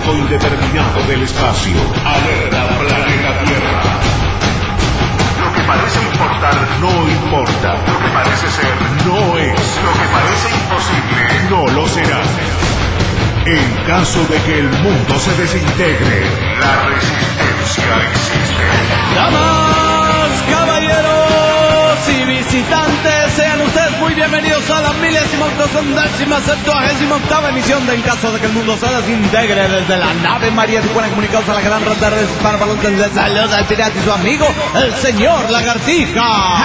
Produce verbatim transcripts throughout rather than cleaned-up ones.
punto indeterminado del espacio. Alerta planeta Tierra. Lo que parece importar no importa. Lo que parece ser no es. Lo que parece imposible no lo será. En caso de que el mundo se desintegre, la resistencia existe. Damas, caballeros y visitantes, sean ustedes muy bienvenidos a la milésima octocentésima septuagésima octava emisión de En caso de que el mundo se desintegre, desde la nave María Tijuana, comunicados a la gran red de redes hispanoparlantes. Les saluda el pirata y su amigo, el señor Lagartija.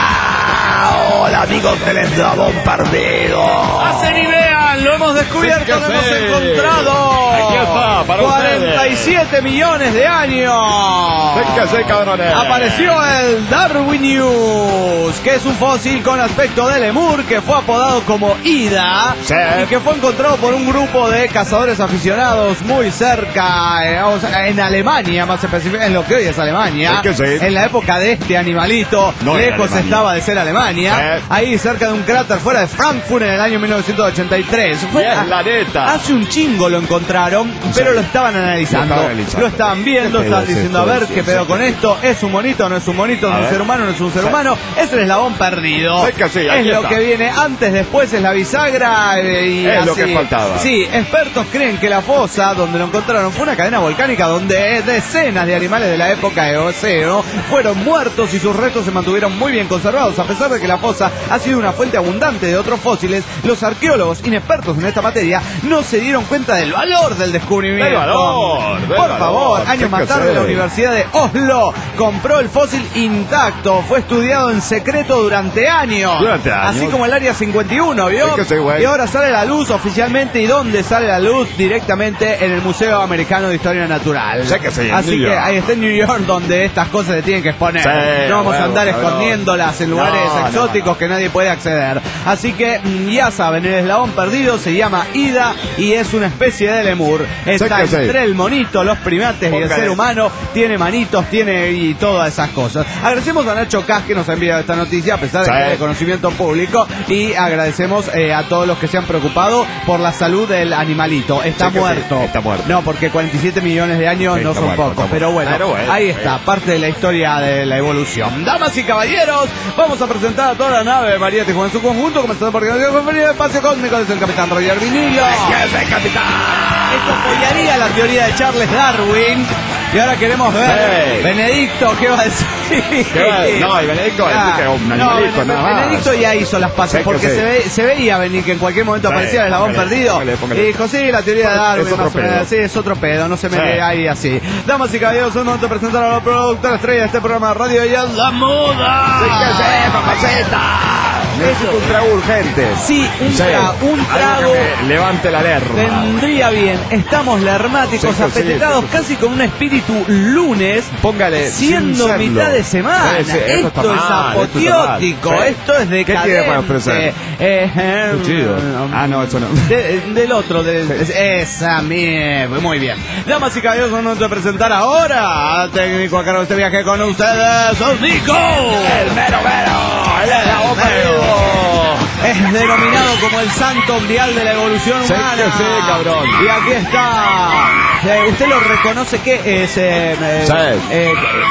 ¡Ah! Hola amigos del eslabón perdido. Hacen y vean, lo hemos descubierto, sí, lo sí. hemos encontrado. Aquí está, para cuarenta y siete ustedes. millones de años. Sí, sí, cabrones. Apareció el Darwinius, que es un fósil con aspecto de lemur que fue apodado como Ida, sí. y que fue encontrado por un grupo de cazadores aficionados muy cerca, eh, o sea, en Alemania, más específicamente en lo que hoy es Alemania, Es que sí. en la época de este animalito, No era lejos Alemania. estaba de ser Alemania, Sí. ahí cerca de un cráter fuera de Frankfurt en el año mil novecientos ochenta y tres. Fue Y es a- la neta. Hace un chingo lo encontraron, pero lo estaban analizando, Lo estaban analizando. lo estaban viendo, ¿Qué estaban pedo es diciendo, a esto? ver Sí, qué sí, pedo sí. con esto, es un monito, no es un monito, es A un ver. ser humano, no es un ser Sí. humano, es el eslabón perdido. Sí que sí, es aquí lo está. que viene antes, después es la bisagra, eh, y Es así. lo que faltaba. Sí, expertos creen que la fosa donde lo encontraron fue una cadena volcánica donde decenas de animales de la época de Eoceno fueron muertos y sus restos se mantuvieron muy bien conservados. A pesar de que la fosa ha sido una fuente abundante de otros fósiles, los arqueólogos inexpertos en esta materia no se dieron cuenta del valor del descubrimiento. Del valor, del Por valor. favor, años más tarde la Universidad de Oslo compró el fósil intacto. Fue estudiado en secreto durante años. Durante años. Así como el Área cincuenta y uno, ¿vio? Sí que sí, güey. Y ahora sale a la luz oficialmente. ¿Y dónde sale la luz? Directamente en el Museo Americano de Historia Natural. Sí que sí, en Así New que York. ahí está en New York, donde estas cosas se tienen que exponer. Sí, no vamos a huevo, andar cabrón. escondiéndolas en lugares No, no, exóticos no. que nadie puede acceder. Así que mm, ya saben, el eslabón perdido se llama Ida y es una especie de lemur. Está que sí. entre el monito, los primates y el Póngale. ser humano. Tiene manitos, tiene y todas esas cosas. Agradecemos a Nacho Cas que nos ha enviado esta noticia, a pesar de Sí. que es de conocimiento público. Y agradecemos eh, a todos los que se han preocupado por la salud del animalito. Está Sí que sí, muerto. está muerto. No, porque cuarenta y siete millones de años Sí, no está son muerto, pocos. está Pero bueno, muerto. Pero bueno, ahí sí. está, parte de la historia de la evolución. Damas y caballeros, vamos a presentar a toda la nave de María Tijuana en su conjunto, comenzando por el bienvenido al espacio cósmico desde el capitán Roger Vinilo. ¿Qué es el capitán? Esto apoyaría la teoría de Charles Darwin. Y ahora queremos ver, Sí. Benedicto, ¿qué va a decir? ¿Qué va a decir? No, y Benedicto va a decir que es un no, animalito, Ben- nada más. Benedicto ya hizo las paces, Sí que porque sí. se, ve, se veía venir que en cualquier momento Sí, aparecía el eslabón póngale, perdido. póngale, póngale. Y dijo, sí, la teoría de Darwin, Es otro más o menos, pedo. sí, es otro pedo, no se me Sí. ve ahí así. Damas y caballeros, es el momento de presentar a la productora estrella de este programa de radio, ella es la moda. Sí que sí, papaceta. Necesito un trago urgente. Sí, un, Sí. tra- un Algo trago que me levante la alerta. vendría bien. Estamos lermáticos, Sí, sí, apetitados, sí, sí. casi con un espíritu lunes. Póngale. Siendo sin serlo. mitad de semana. Sí, sí, esto, está es mal, esto está apoteótico, mal. Sí. esto es decadente. ¿Qué tiene para ofrecer? Eh, eh, Cuchillo. Ah, no, eso no. de- del otro, del, esa mierda. Muy bien. Damas y caballeros, es momento de presentar ahora al técnico a cargo de este viaje con ustedes, Nico. El mero mero. El eslabón perdido. Es denominado como el santo grial de la evolución Sí, humana. que sí, cabrón. Y aquí está. Eh, ¿Usted lo reconoce que es? Eh, eh, Sí. eh,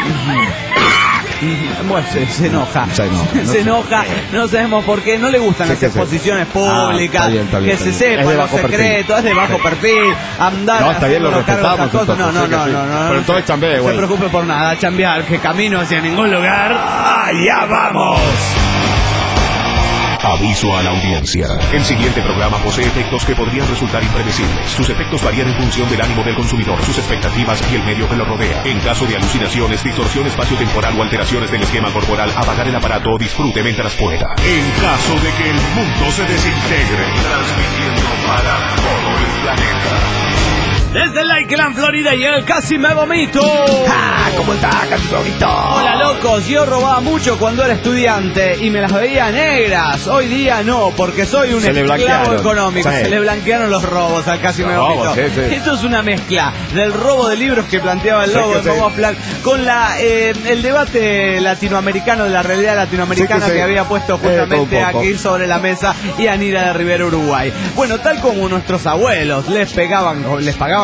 bueno, se, se enoja. Se enoja, no se sé. enoja. No sabemos por qué. No le gustan Sí, las que sí. exposiciones Ah, públicas. está bien, está bien, que está se bien. sepan Es de los bajo perfil. secretos. Es de bajo Sí. perfil. Andar. No, está bien, lo haciéndolo cargo de respetamos, estas cosas. No, no, entonces, no, sí que no, sí. no, no. Pero entonces chambea No se igual. preocupe por nada. Chambear. Que camino hacia ningún lugar. ¡Allá vamos! Aviso a la audiencia. El siguiente programa posee efectos que podrían resultar impredecibles. Sus efectos varían en función del ánimo del consumidor, sus expectativas y el medio que lo rodea. En caso de alucinaciones, distorsión espaciotemporal o alteraciones del esquema corporal, apagar el aparato o disfrute mientras pueda. En caso de que el mundo se desintegre, transmitiendo para todo el planeta. Desde Lakeland, Florida, y el Casi Me Vomito. ¡Ah! ¿Cómo está, Capitolito? Hola, locos. Yo robaba mucho cuando era estudiante y me las veía negras. Hoy día no, porque soy un Se le esclavo blanquearon. económico. Sí. Se le blanquearon los robos al Casi Los Me Vomito. robos, sí, sí. Esto es una mezcla del robo de libros que planteaba el Sí, lobo que de sí. Bobo Plan con la eh, el debate latinoamericano, de la realidad latinoamericana, Sí, que sí. que había puesto Eh, todo un justamente poco. aquí sobre la mesa y Anira de Rivera, Uruguay. Bueno, tal como nuestros abuelos les pegaban, les pagaban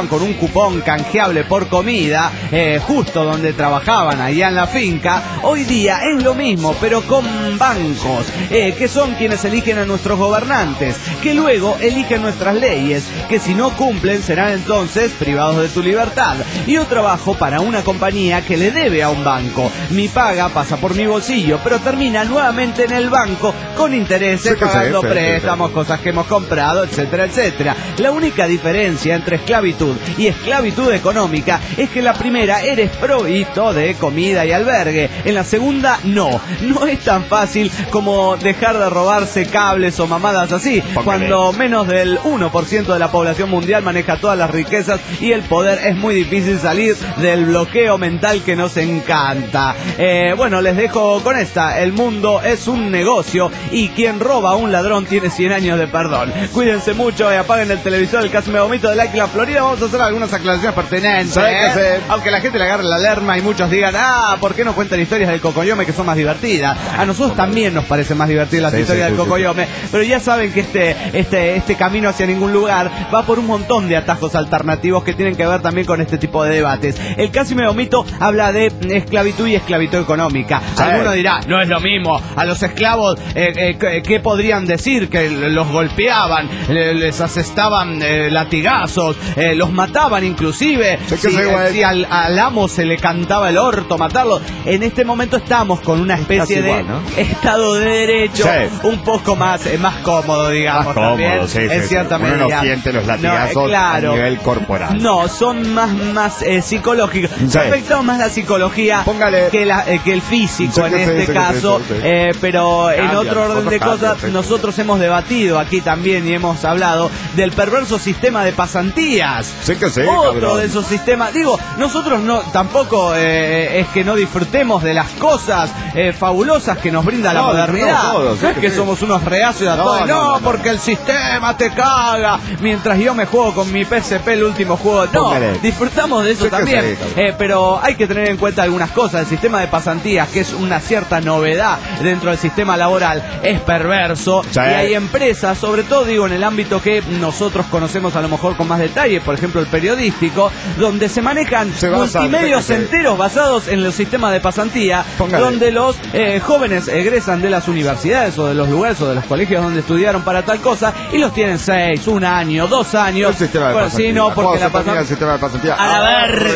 estaban con un cupón canjeable por comida, eh, justo donde trabajaban, allá en la finca, hoy día es lo mismo, pero con bancos, eh, que son quienes eligen a nuestros gobernantes, que luego eligen nuestras leyes, que si no cumplen serán entonces privados de tu libertad. Y yo trabajo para una compañía que le debe a un banco. Mi paga pasa por mi bolsillo, pero termina nuevamente en el banco con intereses, Sí, pagando sí, sí, préstamos, sí, sí. cosas que hemos comprado, etcétera, etcétera. La única diferencia entre esclavitud y esclavitud económica es que en la primera eres provisto de comida y albergue, en la segunda no. No es tan fácil como dejar de robarse cables o mamadas así, Póngale. cuando menos del uno por ciento de la población mundial maneja todas las riquezas y el poder. Es muy difícil salir del bloqueo mental que nos encanta. Eh, bueno, les dejo con esta. El mundo es un negocio y quien roba a un ladrón tiene cien años de perdón. Cuídense mucho y apaguen el televisor. El Casi Me Vomito de Like La Florida. Vamos a hacer algunas aclaraciones pertinentes, Sí, ¿eh? que sí. Aunque la gente le agarre la alerma y muchos digan, ah, ¿por qué no cuentan historias del Cocoyome que son más divertidas? A nosotros también nos parecen más divertidas las Sí, historias sí, del sí, Cocoyome, pero ya saben que este, este, este camino hacia ningún lugar va por un montón de atajos alternativos que tienen que ver también con este tipo de debates. El Casi Me Vomito habla de esclavitud y esclavitud económica. Sí. Alguno dirá, no es lo mismo. A los esclavos, eh, eh, ¿qué podrían decir? Que los golpeaban, le- les asestaban eh, latigazos, eh, los mataban inclusive. Sí, que Si, sí, güey. si al, al amo se le cantaba el orto matarlo. En este momento estamos con una especie Casi igual, de ¿no? Estado de Derecho Sí. un poco más, eh, más cómodo, digamos. Más cómodo, también, sí, en sí, cierta sí. Uno medida. no siente los latigazos No, eh, claro. a nivel corporal. No, son más, más eh, psicológicos. Sí. Se ha afectado más la psicología Póngale. que, la, eh, que el físico Sí, en que sí, este sí, que caso. sí, sí, sí. Eh, pero en Cambian, otro orden otros de cambian, cosas, sí, sí. nosotros hemos debatido aquí también y hemos hablado del perverso sistema de pasantías. Sí que sí, Otro cabrón. de esos sistemas. Digo, nosotros no tampoco eh, es que no disfrutemos de las cosas eh, fabulosas que nos brinda la No, modernidad. disfrutamos todos, sí No es que que sí. somos unos reacios a No, todo. no, No, no, no, porque no. el sistema te caga. Mientras yo me juego con mi P S P el último juego. No, Póngale. disfrutamos de eso Sí que también. sí, cabrón. Eh, pero hay que tener en cuenta algunas cosas. El sistema de pasantías, que es una cierta novedad dentro del sistema laboral, es perverso. Sí. Y hay empresas, sobre todo digo en el ámbito que nosotros conocemos a lo mejor con más detalle, por ejemplo el periodístico, donde se manejan Se basan, multimedios sí que sí. enteros basados en los sistemas de pasantía, Póngale. donde los eh, jóvenes egresan de las universidades o de los lugares o de los colegios donde estudiaron para tal cosa y los tienen seis, un año, dos años. El sistema de Bueno, pasantía. sí, no, porque ¿Cómo la se termina pasan el sistema de pasantía? a la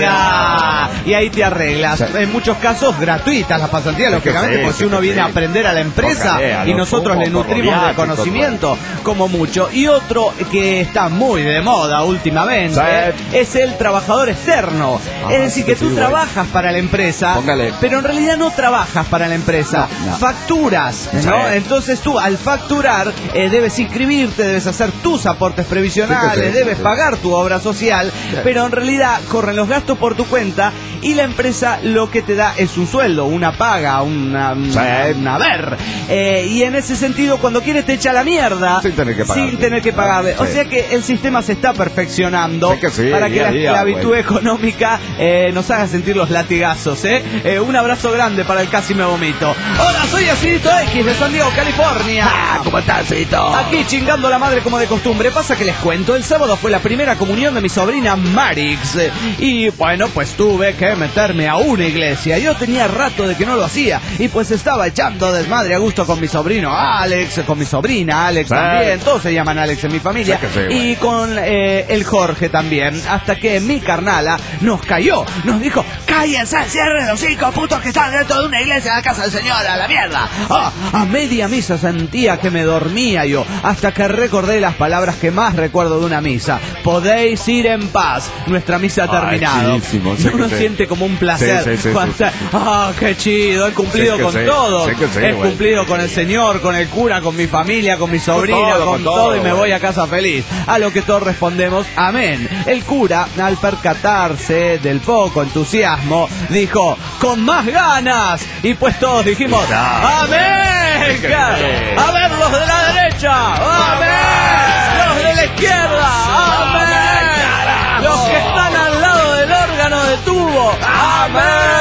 verga. Y ahí te arreglas. Sí. En muchos casos gratuitas las pasantías, Sí que lógicamente, sí, porque sí uno que viene sí. a aprender a la empresa Póngale, a y los nosotros le fumos nutrimos de ferroviáticos, conocimiento como mucho. Y otro que está muy de moda últimamente Sí. es el trabajador externo. Ah, es decir, sí, que sí, tú güey. trabajas para la empresa, Póngale. pero en realidad no trabajas para la empresa, No, no. facturas, ¿no? Sí. Entonces tú al facturar eh, debes inscribirte, debes hacer tus aportes previsionales, Sí que sí, debes sí. pagar tu obra social, Sí. pero en realidad corren los gastos por tu cuenta y la empresa lo que te da es un sueldo, una paga, una, una, Sí. una ver. Eh, y en ese sentido, cuando quieres te echa la mierda Sin tener que pagarle. sin tener que pagarle. O Sí. sea que el sistema se está perfeccionando Sí que sí, para que día la a día, esclavitud güey. económica eh, nos haga sentir los latigazos. ¿eh? Eh, un abrazo grande para el Casi Me Vomito. Hola, soy Acidito X de San Diego, California. Ah, ¿cómo estás, Acidito? Aquí chingando la madre como de costumbre. Pasa que les cuento, el sábado fue la primera comunión de mi sobrina Marix. Y bueno, pues tuve que meterme a una iglesia. Yo tenía rato de que no lo hacía. Y pues estaba echando desmadre a gusto con mi sobrino Alex, con mi sobrina Alex Sí. también. Todos se llaman Alex en mi familia. Sí que sí, güey. Y con eh, el Jorge también. Hasta que mi carnala nos cayó. Nos dijo, cállense, cierren los cinco putos que están dentro de una iglesia de la casa del Señor, a la mierda. Ah, a media misa sentía que me dormía yo, hasta que recordé las palabras que más recuerdo de una misa. Podéis ir en paz. Nuestra misa ha Ay, terminado. chidísimo, sí Uno que sí. siente como un placer. Sí, sí, sí, cuando- sí, Ah, qué chido, he cumplido Sí que con sí, todo. sí que sí, he güey. cumplido con el Señor, con el cura, con mi familia, con mi sobrina, todo, con, con todo, todo, y me güey. voy a casa feliz. A lo que todos respondemos, amén. El cura, al percatarse del poco entusiasmo, dijo, con más ganas. Y pues todos dijimos, Ya. amén. Sí que sí. A ver los de la derecha, amén. Los de la izquierda, amén. Los que están al lado del órgano de tubo, amén.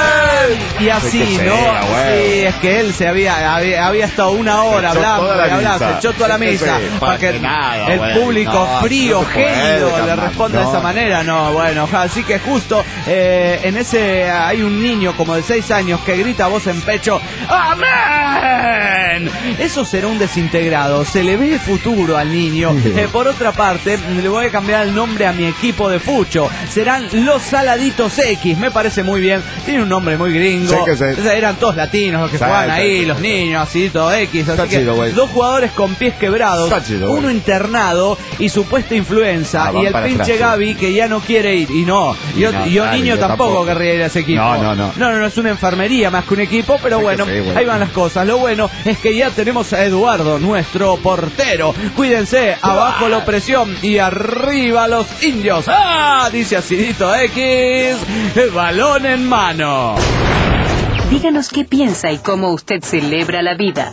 Y así, Sí, que ¿no? sea, bueno. Sí, es que él se había, había, había estado una hora Se echó hablando, toda la y hablando, misa. se echó toda la Sí, misa, sí, para que nada, el bueno. público No, frío, no se puede, gélido, le calma. responda No. de esa manera. No, bueno, así que justo eh, en ese hay un niño como de seis años que grita a voz en pecho, ¡amén! Eso será un desintegrado, se le ve futuro al niño. Eh, por otra parte, le voy a cambiar el nombre a mi equipo de fucho, serán los Saladitos X, me parece muy bien, tiene un nombre muy gringo. Sí que sí. O sea, eran todos latinos los que Sí, jugaban sí, ahí, sí, los sí. niños, así todo X, así Está que chido, güey. dos jugadores con pies quebrados, Está chido, güey. uno internado y supuesta influenza, Ah, van y el para pinche atrás, sí. Gaby que ya no quiere ir, y no, Y yo, no, yo claro, niño yo tampoco, tampoco. querría ir a ese equipo. No, no, no. No, no, no, es una enfermería más que un equipo, pero Sí que bueno, sí, güey. ahí van las cosas. Lo bueno es que ya tenemos a Eduardo, nuestro portero. Cuídense, abajo la opresión y arriba los indios. ¡Ah! Dice Acidito X, el balón en mano. Díganos qué piensa y cómo usted celebra la vida.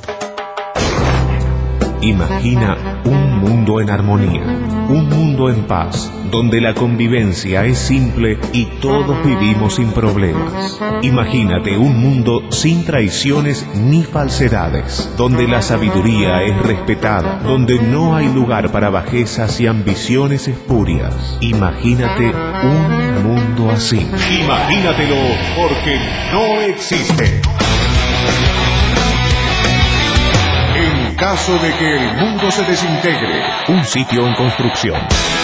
Imagina un mundo en armonía, un mundo en paz, donde la convivencia es simple y todos vivimos sin problemas. Imagínate un mundo sin traiciones ni falsedades, donde la sabiduría es respetada, donde no hay lugar para bajezas y ambiciones espurias. Imagínate un mundo así. Imagínatelo, porque no existe. En caso de que el mundo se desintegre, un sitio en construcción.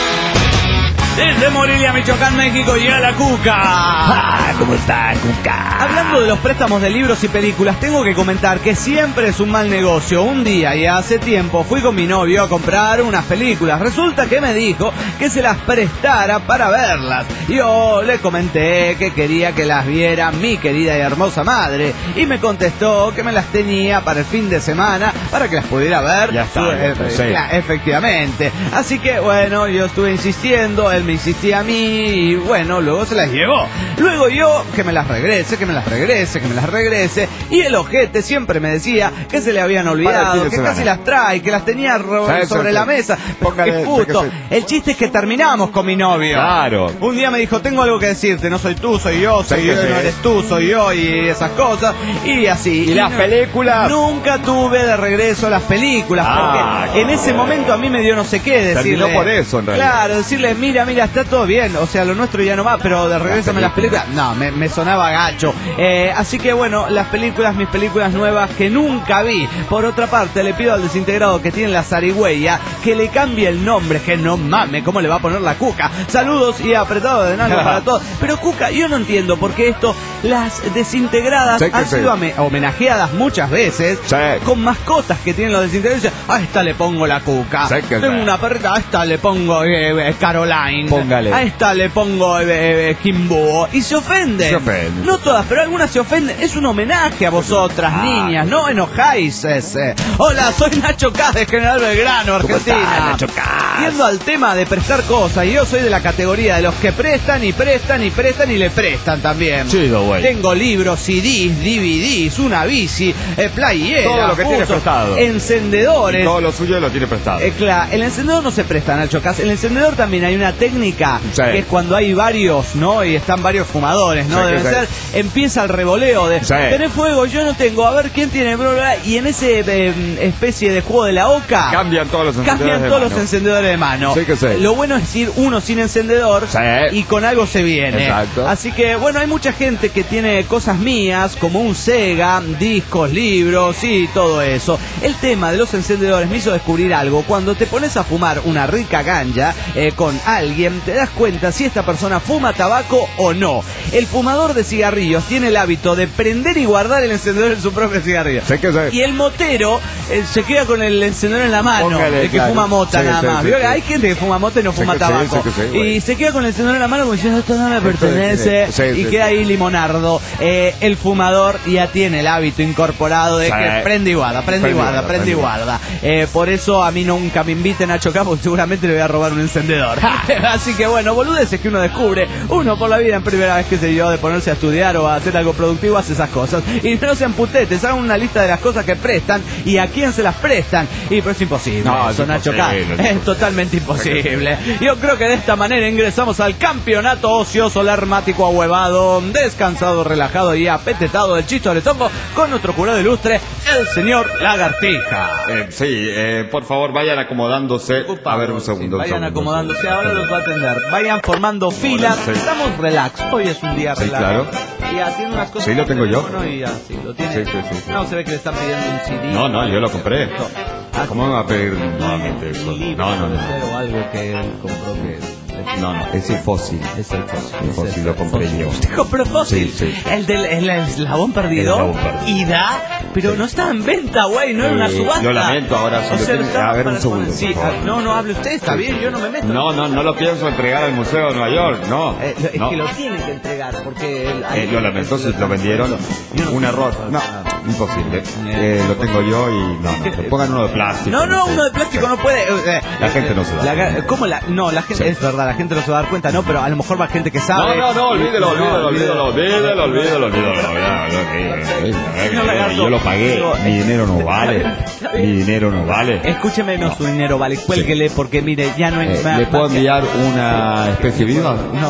Desde Morelia, Michoacán, México, llega la Cuca. Ah, ¿cómo está, Cuca? Hablando de los préstamos de libros y películas, tengo que comentar que siempre es un mal negocio. Un día y hace tiempo fui con mi novio a comprar unas películas. Resulta que me dijo que se las prestara para verlas. Yo le comenté que quería que las viera mi querida y hermosa madre. Y me contestó que me las tenía para el fin de semana para que las pudiera ver. Ya está, Eh, ya está, sí. ya, efectivamente. Así que bueno, yo estuve insistiendo, él me insistía a mí y bueno, luego se las llevó. Luego yo que me las regrese, que me las regrese, que me las regrese. Y el ojete siempre me decía que se le habían Para el olvidado, fin de que semana. casi las trae, que las tenía ro- Sí, sí, sobre sí. la mesa. Póngale, Qué sí, puto. que sí. El chiste es que terminamos con mi novio. Claro. Un día me dijo, tengo algo que decirte, no soy tú, soy yo, soy Sí, yo, que sí. no eres tú, soy yo y esas cosas. Y así. ¿Y las no- películas? Nunca tuve de regreso las películas, Ah, porque en ese momento a mí me dio no sé qué decirle. Terminó por eso, en realidad. Claro, decirle, mira, mira, está todo bien, o sea, lo nuestro ya no va, pero de regreso las películas, no, me, me sonaba gacho. Eh, así que bueno, las películas, mis películas nuevas que nunca vi. Por otra parte, le pido al desintegrado que tiene la zarigüeya que le cambie el nombre, que no mame, ¿cómo le va a poner la Cuca? Saludos y apretado de nalga para todos. Pero Cuca, yo no entiendo por qué esto, las desintegradas Sí que han sí. sido ame- homenajeadas muchas veces Sí. con mascotas que tienen los desintegrados. Dicen, a esta le pongo la Cuca. Sí que Tengo sí. una perrita, a esta le pongo eh, eh, Caroline. Póngale. A esta le pongo eh, eh, Kimbo. Y se ofenden. Se ofenden. No todas, pero algunas se ofenden. Es un homenaje a vosotras, Ah, niñas. No enojáis. ese. Hola, soy Nacho Caz de General Belgrano, ¿Cómo Argentina. estás, Nacho Caz? Yendo al tema de prestar cosas, y yo soy de la categoría de los que prestan y prestan y prestan y le prestan también. Chido, güey. Tengo libros, C Ds, D V Ds, una bici, eh, playeras, Todo lo que tiene buzos, prestado. encendedores. Todo lo suyo lo tiene prestado. Eh, claro, el encendedor no se presta, Nacho Cas. El encendedor también hay una técnica Sí. que es cuando hay varios, ¿no? Y están varios fumadores, ¿no? Sí, Deben sí. ser. Empieza el revoleo de Sí. tenés fuego, yo no tengo, a ver quién tiene, bla, bla, bla. Y en ese eh, especie de juego de la oca Cambian todos los encendedores cambian de todos mano. los encendedores de mano. Sí que sí. Lo bueno es ir uno sin encendedor Sí. y con algo se viene. Exacto. Así que bueno, hay mucha gente que tiene cosas mías como un Sega, discos, libros y todo eso. El tema de los encendedores me hizo descubrir algo. Cuando te pones a fumar una rica ganja eh, con alguien, te das cuenta si esta persona fuma tabaco o no. El fumador de cigarrillos tiene el hábito de prender y guardar el encendedor en su propio cigarrillo. Sí que sí. Y el motero eh, se queda con el encendedor en la mano, Póngale, el que claro. fuma mota Sí, nada sí, más. sí, ¿Vio? sí. Hay gente que fuma mota y no Sí fuma que sí, tabaco. sí que sí, güey. Y se queda con el encendedor en la mano como diciendo, esto no me pertenece. Sí, sí, y sí, queda sí. ahí limonardo. Eh, el fumador ya tiene el hábito incorporado de Sí. que prende y guarda, prende y Prende y guarda, guarda, prende y prende y guarda. Eh, por eso a mí nunca me inviten a chocar porque seguramente le voy a robar un encendedor. Así que bueno, boludeces que uno descubre. Uno por la vida en primer primera vez que se dio de ponerse a estudiar o a hacer algo productivo hace esas cosas. Y no sean putetes, hagan una lista de las cosas que prestan y a quién se las prestan. Y pero es imposible, no, eso, es Nacho imposible, K. es Es imposible. totalmente imposible. Yo creo que de esta manera ingresamos al campeonato ocioso, lermático, ahuevado, descansado, relajado y apetetado del Chistoretongo con nuestro jurado ilustre, el señor Lagartija. Eh, sí, eh, por favor, vayan acomodándose. A ver, un segundo. Sí, un vayan segundo, acomodándose, un segundo. ahora los va a atender. Vayan formando filas. Sí. Estamos relax. Hoy es un día Sí, relax. claro. Y haciendo unas cosas. Sí, lo tengo yo. No, y así, lo tiene. Sí, sí, sí, sí. No, se ve que le están pidiendo un C D. No, no, yo lo compré. Ah, ¿Cómo me va a pedir nuevamente eso? un libro, No, no, puede no. ser, o algo que él compró que... No, no, es el fósil. Es el fósil. El es fósil el lo compré fósil. yo. Usted compró fósil. Sí, sí. El del el eslabón perdido. El eslabón perdido. Y da, pero no estaba en venta, güey, no era una Eh, subasta. lo lamento, ahora sí O lo sea, tiene- estaba a ver, un para segundo, poner- Sí, por favor. ah, no, no hable usted, está Sí. bien, yo no me meto. No, no, no lo pienso entregar al Museo de Nueva York, no. Eh, lo- es no. que lo tiene que entregar porque el, Eh, lo lamento, si lo vendieron, Yo no un sé. error. No, imposible. Eh, lo tengo yo y no, no, que pongan uno de plástico. No, no, sé. uno de plástico no puede. eh, La gente no se da la- cuenta. ¿Cómo la? No, la gente, Sí. es verdad, la gente no se va a dar cuenta, no, pero a lo mejor va gente que No, sabe. no, no, olvídelo, No, olvídelo, olvídelo, olvídelo, olvídelo, olvídelo. No, lagarto. Yo lo pagué, Digo, mi dinero no vale, está bien. mi dinero no vale. Escúcheme, no, su dinero vale, cuélguele porque mire, ya no hay Eh, más- ¿Le puedo más que- enviar una especie viva? No.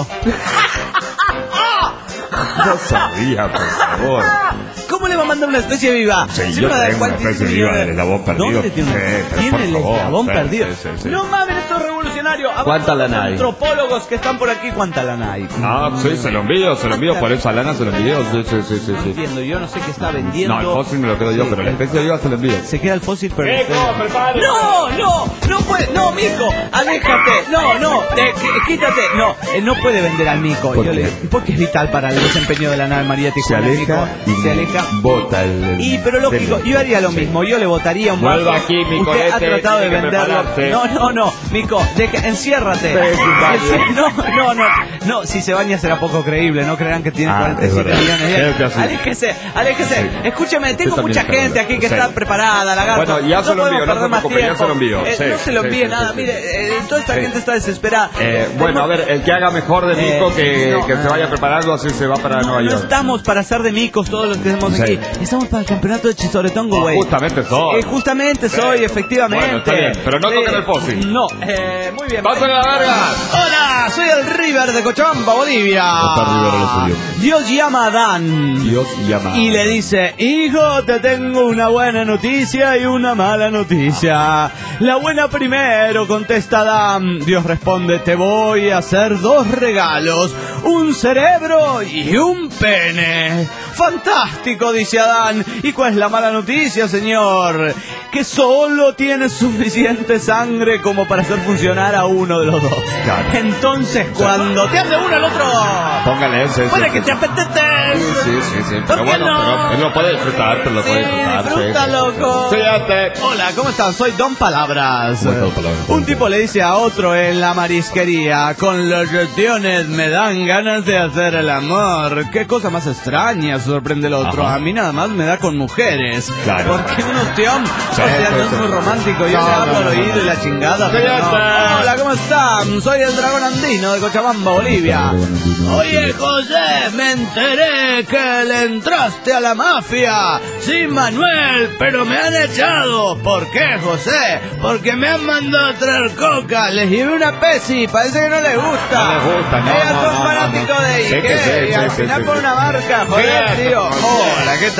No sabía, por favor. ¿Cómo le va a mandar una especie viva? Sí, Si yo no me da tengo una cuenta, especie sí, viva sí, del eslabón perdido. ¿Dónde tiene, Sí, pero tiene por el favor, eslabón sí, perdido? sí, sí, sí. No mames, esto es revolucionario. A ¿Cuánta ver, lana los hay? antropólogos que están por aquí, ¿cuánta lana hay? Ah, sí, se lo envío, se lo envío, por esa lana se lo envío. Sí, sí, sí, sí, No sí. entiendo, yo no sé qué está vendiendo. No, el fósil me lo quedo yo, Sí, pero la el- especie viva se lo envío. Se queda el fósil, pero... Mico, prepárese. ¡No, no! ¡No puede! ¡No, Mico! ¡Aléjate! ¡No, no! Eh, qu- ¡Quítate! No, eh, no puede vender al Mico. ¿Por Yo qué? le, porque es vital para el desempeño de la nave María Se Tijuana. aleja Mico. y Se aleja. bota el... el- Y, pero lógico, del- yo haría lo Sí. mismo. Yo le votaría un Vuelva vaso. aquí, Mico, Usted ha este, tratado de tiene que venderlo. prepararse. No, no, no. Mico, deja, enciérrate. Pero es un baño. Enci- No, no, no. No, si se baña será poco creíble. No creerán que tiene Ah, cuarenta y es siete verdad. millones de Creo que años. así. Aléjese, aléjese. Sí. Escúcheme, tengo también mucha espero. gente aquí que Sí. está preparada, lagarto. Bueno, ya se lo podemos envío, no perder se más preocupe, ya tiempo. se lo envío. Eh, Sí, no se lo sí, envíe sí, nada. sí, Mire, eh, toda esta Sí. gente está desesperada. Eh, bueno, Tengo- a ver, el que haga mejor de Mico Eh, que, no, que se ah. vaya preparando, así se va para No, Nueva no York. estamos para hacer de micos todos los que estamos Sí. aquí. Estamos para el campeonato de Chistoretongo, Ah, güey. justamente soy. Eh, justamente soy, Sí. efectivamente. Bueno, está bien, pero no Eh, toquen el fósil. No, eh, muy bien. ¡Pásenle la verga! Hola, soy el River de Cochabamba, Bolivia. Está River a lo suyo. Dios llama a Dan. Dios llama. Y le dice, hijo, te tengo una buena noticia y una mala noticia. La buena primero, contesta Adán. Dios responde, te voy a hacer dos regalos, un cerebro y un pene. Fantástico, dice Adán. ¿Y cuál es la mala noticia, señor? Que solo tienes suficiente sangre como para hacer funcionar a uno de los dos. Claro. Entonces, cuando te hace uno al otro, Póngale ese. ese, puede ese. que te apetece. Sí, sí, sí, sí. ¿Por Pero qué bueno, no? pero él lo puede disfrutar, pero lo Sí, puede disfrutar. sí, disfruta, sí, loco. sí. Fíjate. Hola, ¿cómo estás? Soy Don Palabras. ¿Cómo estás, Palabras? Un tipo le dice a otro en la marisquería, con los gestiones me dan ganas de hacer el amor. Qué cosa más extraña, sorprende el otro. Ajá. A mí nada más me da con mujeres. Claro. Porque un ostión, o sea, Sí, no sí, es sí. muy romántico. Yo No, le hablo no, al no, oído no. y la chingada. Sí, pero ya no. está. Hola, ¿cómo están? Soy el dragón andino de Cochabamba, Bolivia. Oye, José, me enteré que le entraste a la mafia. Sí, Manuel, pero me han echado. ¿Por qué, José? Porque me han mandado a traer coca. Les llevé una pesi, parece que no les gusta. No les gusta, no, Ellos no, son no, fanáticos no. de Sí, que Ike. sí, Y al sí, final sí, por sí. una marca, joder, Sí, tío. sí. Hola, ¿qué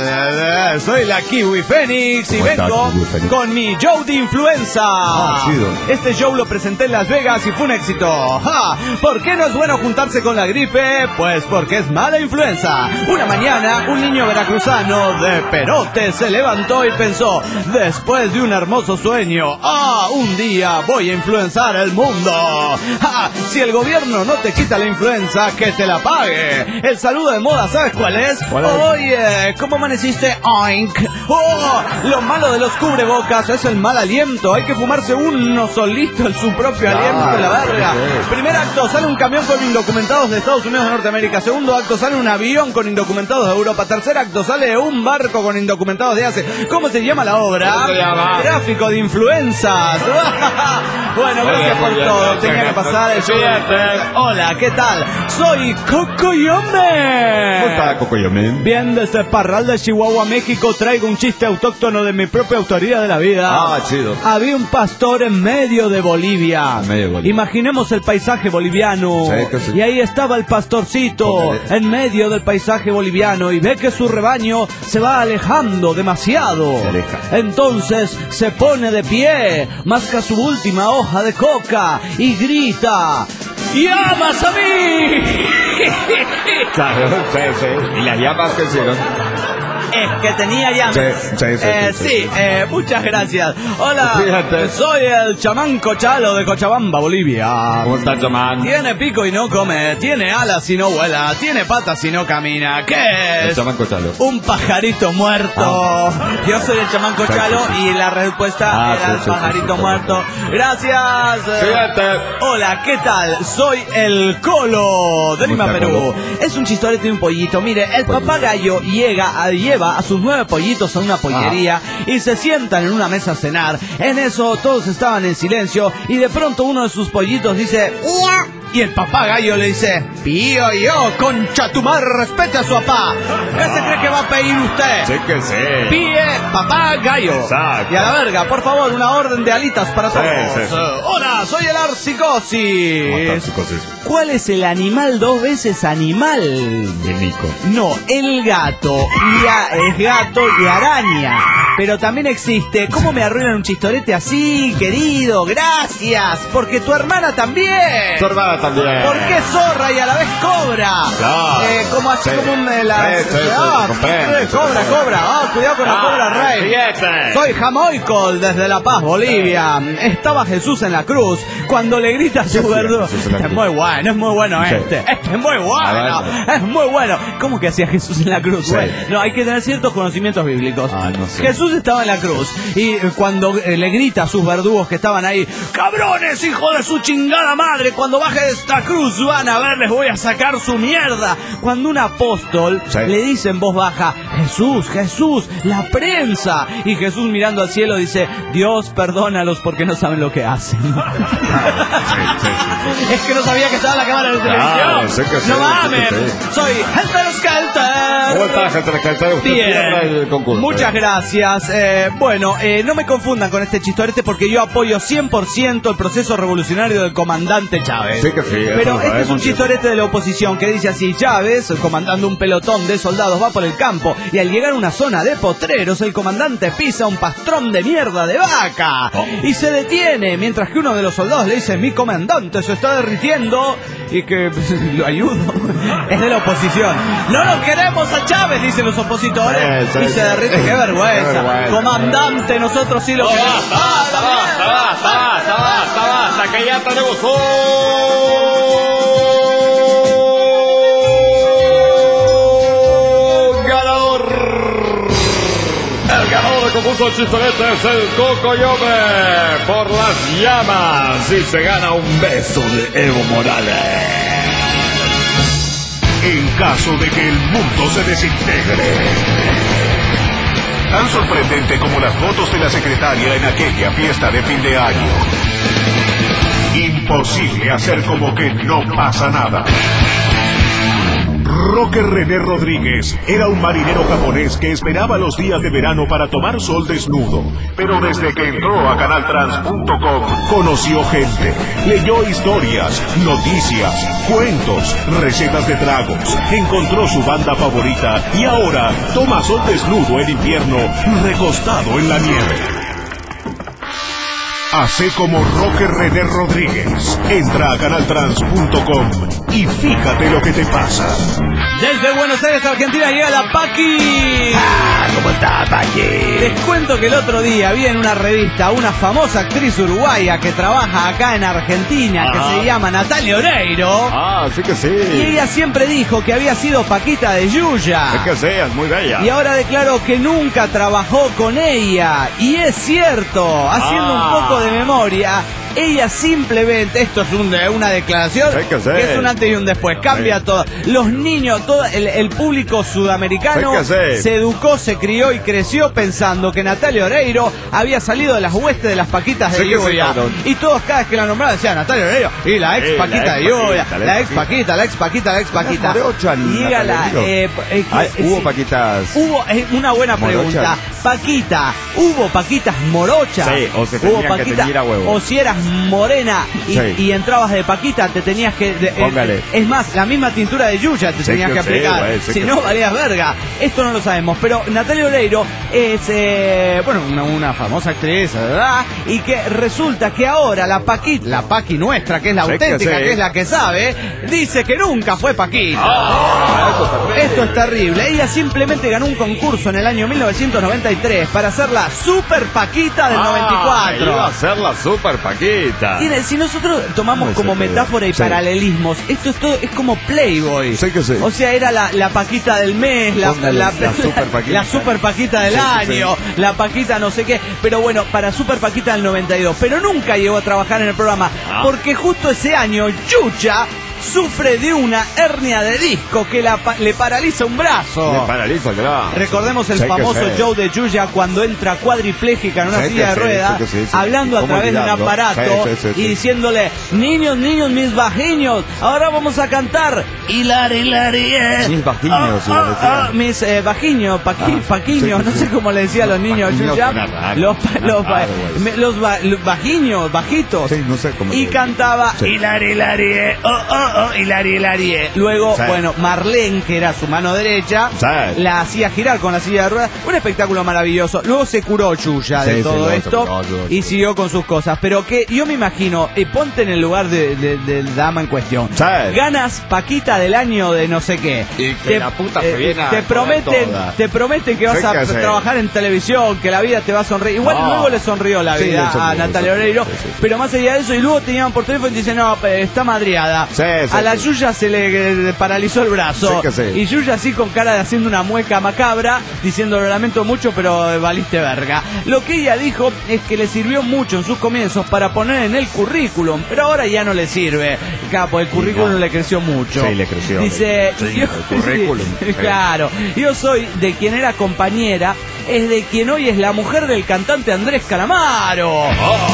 tal? Soy la Kiwi Fénix y ¿Cómo estás, vengo Kiwi Fénix? con mi show de influenza. Ah, chido. Este show lo presenté en Las Vegas y fue un éxito. ¡Ja! ¿Por qué no es bueno juntarse con la gripe? Pues porque es mala influenza. Una mañana, un niño veracruzano de Perote se levantó y pensó, después de un hermoso sueño, ¡ah! Un día voy a influenzar el mundo. ¡Ja! Si el gobierno no te quita la influenza, que te la pague. El saludo de moda, ¿sabes cuál es? ¿Cuál es? Oye, ¿cómo amaneciste? Oink. ¡Oh! Lo malo de los cubrebocas es el mal aliento. Hay que fumarse uno solito en su propio Claro, aliento de la verga. sí. Primer acto, sale un camión con indocumentados indocumentados de Estados Unidos de Norteamérica. Segundo acto, sale un avión con indocumentados de Europa. Tercer acto, sale un barco con indocumentados de Asia. ¿Cómo se llama la obra? ¿Cómo se llama? Tráfico de influencias. Bueno, gracias por todo. Tenía que pasar el show. Hola, ¿qué tal? Soy Cocoyome. ¿Cómo está, Cocoyome? Bien, desde Parral de Chihuahua, México, traigo un chiste autóctono de mi propia autoría de la vida. Ah, chido. Había un pastor en medio de Bolivia. En medio de Bolivia. Imaginemos el paisaje boliviano. Sí, que sí. Y ahí estaba el pastorcito Póngale. en medio del paisaje boliviano y ve que su rebaño se va alejando demasiado. Se aleja. Entonces se pone de pie, masca su última hoja de coca y grita: ¡llamas a mí! Claro, sí, sí. ¿Y las llamas que hicieron? Es que tenía llamas. Sí, sí, sí, Eh, sí, sí, sí. eh, muchas gracias. Hola, Fíjate. soy el chamán Cochalo de Cochabamba, Bolivia. ¿Cómo está, chamán? Tiene pico y no come, tiene alas y no vuela, tiene patas y no camina. ¿Qué El es? chamán Cochalo. Un pajarito muerto. Yo soy el chamán Cochalo y la respuesta Ah, era sí, el sí, sí, pajarito sí, sí. muerto. Gracias. Fíjate. Hola, ¿qué tal? Soy el Colo de Lima, está, Perú. Colo? Es un chistorete de un pollito. Mire, el Pollito. papagayo llega, a- lleva a sus nueve pollitos a una pollería y se sientan en una mesa a cenar. En eso todos estaban en silencio y de pronto uno de sus pollitos dice: y el papagayo le dice: pío yo, concha tu madre, respete a su papá. ¿Qué se cree que va a pedir usted? Sí que sí. Pie papagayo. Exacto. Y a la verga, por favor, una orden de alitas para Sí, todos. sí, sí. Eh, Hola, soy el Arcicosis. ¿Cómo está, psicosis? ¿Cuál es el animal dos veces animal? El Nico. No, el gato. Y a- es gato y araña. Pero también existe. ¿Cómo me arruinan un chistorete así, querido? Gracias. Porque tu hermana también. Tu hermana también. ¿Por qué zorra y a la vez cobra? Claro. Eh, como así Sí. como un... eh, la- Sí, sí, sí, ah, comprendo, eh, sí, cobra, sí. cobra. Ah, cuidado con la Ah, cobra rey. siguiente. Soy Jamoicol desde La Paz, Bolivia. Estaba Jesús en la cruz cuando le grita a su hacía verdugo. Jesús en la Este es cruz? muy bueno, es muy bueno Sí. este. Este es muy bueno. A ver. Es muy bueno. ¿Cómo que hacía Jesús en la cruz? Sí. Bueno, no, hay que tener ciertos conocimientos bíblicos. Ah, no sé. Jesús estaba en la cruz y eh, cuando eh, le grita a sus verdugos que estaban ahí: cabrones, hijo de su chingada madre, cuando baje de esta cruz van a ver, les voy a sacar su mierda. Cuando un apóstol Sí. le dice en voz baja: Jesús, Jesús, la prensa. Y Jesús mirando al cielo dice: Dios, perdónalos porque no saben lo que hacen. Es que no sabía que estaba en la cámara de Claro, televisión. sé que sí, no sé mames. que sí. Soy Helter Skelter. ¿Cómo está, gente? Usted cierra el Bien, concurso. muchas gracias. Eh, bueno, eh, no me confundan con este chistorete porque yo apoyo cien por ciento el proceso revolucionario del comandante Chávez. Sí que sí, eso Pero lo este es un sabemos, sí. chistorete de la oposición que dice así: Chávez, comandando un pelotón de soldados, va por el campo y al llegar a una zona de potreros, el comandante pisa un pastrón de mierda de vaca Oh. y se detiene mientras que uno de los soldados le dice: mi comandante se está derritiendo y que pues, lo ayudo. Es de la oposición. No lo queremos a Chávez, dicen los opositores. Sí, sí, y se sí. derrite. Qué vergüenza. Qué vergüenza. Comandante, nosotros sí lo queremos. Basta, basta, basta, basta, basta, basta, basta, que ya tenemos un ganador. El ganador del concurso de chistorete es el Cocoyome por las llamas y se gana un beso de Evo Morales. En caso de que el mundo se desintegre. Tan sorprendente como las fotos de la secretaria en aquella fiesta de fin de año. Imposible hacer como que no pasa nada. Roque René Rodríguez era un marinero japonés que esperaba los días de verano para tomar sol desnudo. Pero desde que entró a canal trans punto com conoció gente, leyó historias, noticias, cuentos, recetas de tragos, encontró su banda favorita y ahora toma sol desnudo en invierno recostado en la nieve. Hace como Roque René Rodríguez. Entra a canal trans punto com y fíjate lo que te pasa. Desde Buenos Aires, Argentina, llega la Paqui. ¿Cómo está, Paqui? Les cuento que el otro día vi en una revista una famosa actriz uruguaya que trabaja acá en Argentina, que Ajá. se llama Natalia Oreiro. Ah, sí que sí. Y ella siempre dijo que había sido Paquita de Yuya. Es que sí, es muy bella. Y ahora declaró que nunca trabajó con ella. Y es cierto, haciendo Ah. un poco de memoria, Ella simplemente, esto es un, una declaración Sí que sí. que es un antes y un después, cambia Sí. todo. Los niños, todo el, el público sudamericano Sí que sí. se educó, se crió y creció pensando que Natalia Oreiro había salido de las huestes de las Paquitas de Sí que sí, Lluvia. cabrón. Y todos cada vez que la nombraban decían Natalia Oreiro y la ex Sí, la Paquita de ex Lluvia, Paquita, la ex Paquita, la ex Paquita, la ex Paquita. morocha, Y llega la... Natalia, eh, eh, Ay, eh, hubo sí. Paquitas. Hubo, es una buena ¿Morochas? pregunta. Paquita, ¿hubo Paquitas morochas? Sí, o se ¿Hubo tenía que teñir a huevo. O si eras morena y, Sí. y entrabas de Paquita, te tenías que... de- eh, Póngale. es más, la misma tintura de Yuya te Sí tenías que que sí, aplicar. güey, sí si que no, sí. valías verga. Esto no lo sabemos. Pero Natalia Oreiro es, eh, bueno, una, una famosa actriz, ¿verdad? Y que resulta que ahora la Paquita, la Paqui nuestra, que es la Sí que auténtica, sí. que es la que sabe, dice que nunca fue Paquita. Ah, Esto es terrible. Ella simplemente ganó un concurso en el año mil novecientos noventa y tres para ser la Super Paquita del noventa y cuatro. Iba a ser la super Paquita. Tiene- si nosotros tomamos No sé como qué- metáfora y sí. paralelismos, esto es todo, es como Playboy. Sí que sí. O sea, era la, la Paquita del mes, la, Póngale, la, la Super Paquita. la Super Paquita del Sí, sí, año, la Paquita no sé qué. Pero bueno, para Super Paquita del noventa y dos. Pero nunca llegó a trabajar en el programa, Ah. porque justo ese año Yuya sufre de una hernia de disco que la pa- le paraliza un brazo. Me paraliza, claro. Recordemos el Sí que famoso sí. show de Yuya cuando entra cuadripléjica en una Sí que silla de sí, ruedas, sí que sí, sí. hablando a ¿Cómo través de un olvidarlo? aparato Sí, sí, sí, y sí. diciéndole, niños, niños, mis vagiños, ahora vamos a cantar Hilari, Hilari, eh. Mis vagiños, Ah, si le ah, decían. ah, mis eh, vagiños, paqui- Ah, paquiños, sí, no sí. sé cómo le decía a los niños Vagiños Yuya, suena raro, los, pa- suena los, va- raro, güey. me- los, va- los vagiños, bajitos. Sí, no sé cómo Y le- cantaba Sí. Hilari, Hilari, eh, oh, oh, oh, Hilari, Hilari, eh. Luego, Sí. bueno, Marlene, que era su mano derecha, Sí. la hacía girar con la silla de ruedas. Un espectáculo maravilloso. Luego se curó Yuya de Sí, sí, todo luego se esto curó, luego se y curó. siguió con sus cosas. Pero que yo me imagino, y ponte en el lugar de, de- del dama en cuestión. Sí. Ganas Paquita del año de no sé qué. Y que la puta se viene a te joder prometen, toda. te prometen que vas Sí a que sí. trabajar en televisión, que la vida te va a sonreír. Igual No. luego le sonrió la Sí, vida le sonrió, a le Natalia sonrió, Oreiro. sí, sí, sí. Pero más allá de eso, y luego te llaman por teléfono y te dicen, no, pe- está madriada. Sí, sí, a la sí. Yuya se le eh, paralizó el brazo. Sí que sí. Y Yuya así con cara de haciendo una mueca macabra, diciendo lo lamento mucho, pero eh, valiste verga. Lo que ella dijo es que le sirvió mucho en sus comienzos para poner en el currículum, pero ahora ya no le sirve. Capo, el currículum no. le creció mucho. Sí, le creció. Dice, Sí, yo- el currículum. sí, claro, yo soy de quien era compañera, es de quien hoy es la mujer del cantante Andrés Calamaro.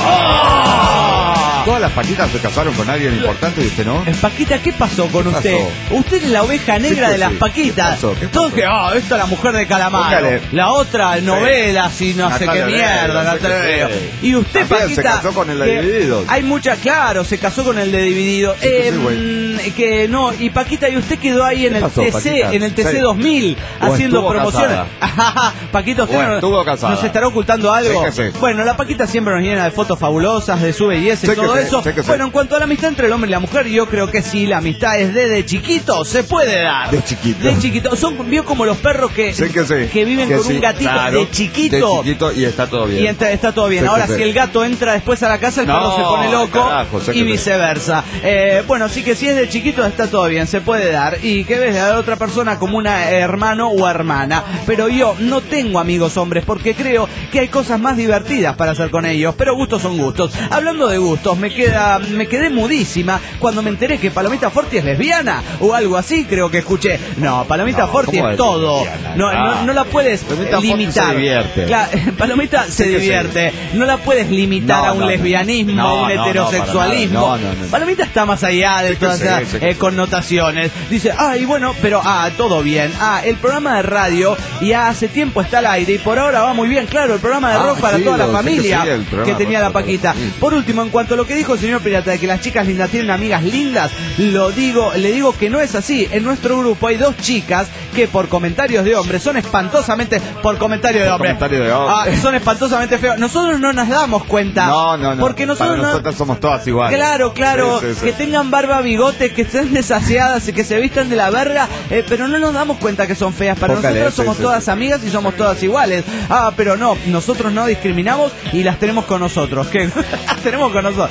¡Oh! Todas las Paquitas se casaron con alguien importante y usted no. Eh, Paquita, ¿qué pasó con ¿Qué usted? pasó? Usted es la oveja negra Sí, de las sí. Paquitas. ¿Qué pasó? ¿Qué Todo pasó? que, ah, esta es la mujer de Calamaro. Póngale. La otra, novelas y no sé Natalia qué Oreiro, mierda, no sé Natalia qué. Oreiro. Y usted, También Paquita. se casó con el de que Divididos. Hay mucha, claro, se casó con el de Dividido. Sí, Eh, sí, güey. mm, que no, y Paquita, y usted quedó ahí en ¿Qué el pasó, T C, Paquita? en el T C Sí. dos mil, O haciendo estuvo promociones. Paquita, usted O no- estuvo casada. nos estará ocultando algo. Sí que sí. Bueno, la Paquita siempre nos llena de fotos fabulosas, de su belleza y Sí que todo sí, eso. sí que sí. Bueno, en cuanto a la amistad entre el hombre y la mujer, yo creo que sí, la amistad es desde chiquito, se puede dar. De chiquito. De chiquito. Son, vio como los perros que, Sí que sí. que viven Que con sí, un gatito claro. de chiquito. De chiquito y está todo bien. Y entra- está todo bien. Sí que Ahora, sí. si el gato entra después a la casa, el No, perro se pone loco carajo, sé y que sí. viceversa. Eh, bueno, sí que si es de chiquito está todo bien, se puede dar. Y que ves a la otra persona como una hermano o hermana. Pero yo no tengo amigos hombres porque creo que hay cosas más divertidas para hacer con ellos. Pero gustos son gustos. Hablando de gustos, me queda, me quedé mudísima cuando me enteré que Palomita Forti es lesbiana o algo así, creo que escuché. No, Palomita No, Forti ¿cómo es es todo. lesbiana? No, no, Ah. no la puedes Palomita Forti limitar. se divierte. Claro, Palomita se Sí que sí. divierte. No la puedes limitar No, a un no, no. lesbianismo, No, a un no, no, heterosexualismo. para nada. No, no, no. Palomita está más allá de Sí que todas sí, esas sí que eh, sí. connotaciones. Dice, ay, bueno, pero, ah, todo bien. Ah, el programa de radio ya hace tiempo está al aire y por ahora va muy bien. Claro, el programa de Ah, rock para sí, toda la lo- sí que familia sí, el programa que de tenía rock la para- Paquita. sí. Por último, en cuanto a lo que dijo el señor Pirata de que las chicas lindas tienen amigas lindas, lo digo, le digo que no es así. En nuestro grupo hay dos chicas que por comentarios de hombres son espantosamente, por comentario de Por hombres, comentario de hombre. ah, son espantosamente feos. Nosotros no nos damos cuenta. No, no, no. Porque nosotros Para no- nosotros somos todas iguales. Claro, claro, Sí, sí, sí. que tengan barba, bigotes, que estén desasiadas y que se vistan de la verga, eh, pero no nos damos cuenta que son feas. Para Póngale, nosotros sí, somos sí, todas sí. amigas y somos todas iguales. Ah, pero no, nosotros no discriminamos y las tenemos con nosotros. ¿Qué? Las tenemos con nosotros.